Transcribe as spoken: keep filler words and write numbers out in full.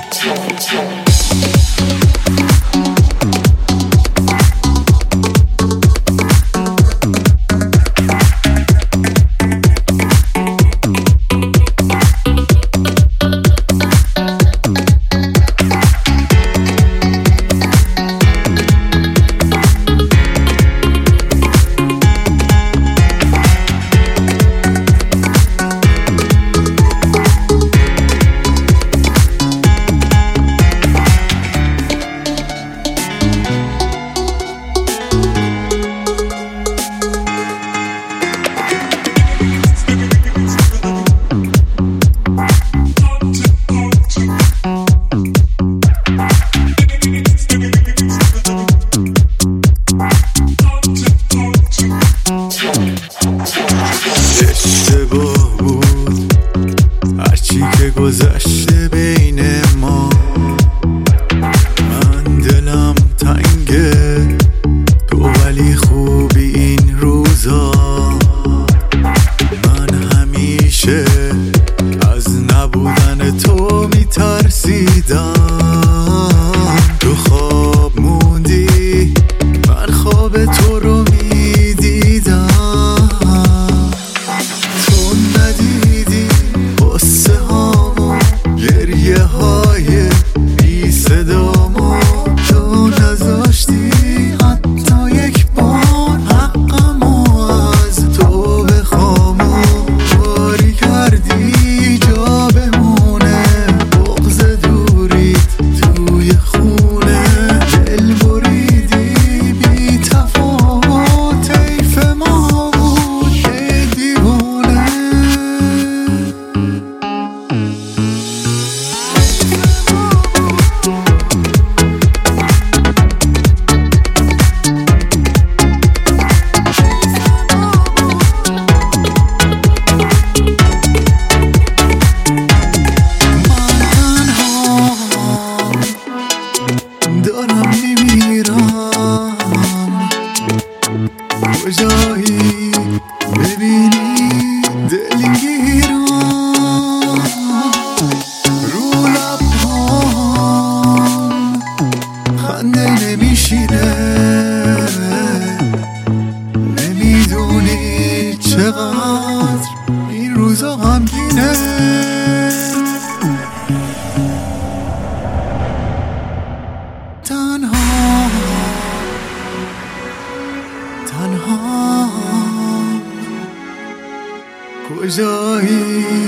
اشتباه بود هرچی که گذشته بین ما. من دلم تنگه تو ولی خوبی این روزا. من همیشه از نبودن تو میترسیدم. تو خواب موندی من خواب تو رو میدیدم. تو ندیدی قصه هامو گریه های بی صدامو. تو نذاشتی حتی یک بار حقمو از تو بخوامو. کاری کردی جا بمونه بغض دوریت توی خونه. دل بریدی بی تفاوت حیف ما بود ای دیوونه. دارم میمیرم کجایی ببینی دلگیرم. رو لبهام خنده نمیشینه. نمیدونی چقدر این روزا غمگینه. تنها تنها کجایی